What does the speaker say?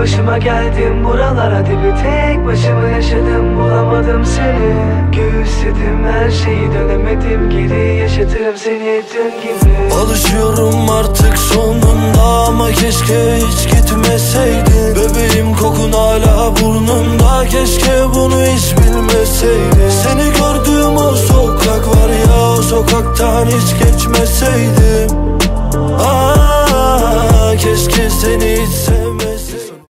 başıma geldim buralara, dibi tek başıma yaşadım, bulamadım seni. Göğüsledim her şeyi, dönemedim geri, yaşatırım seni dün gibi. Alışıyorum artık sonunda ama keşke hiç gitmeseydin. Bebeğim kokun hala burnumda, keşke bunu hiç bilmeseydin. Seni gördüğüm o sokak var ya, o sokaktan hiç geçmeseydin.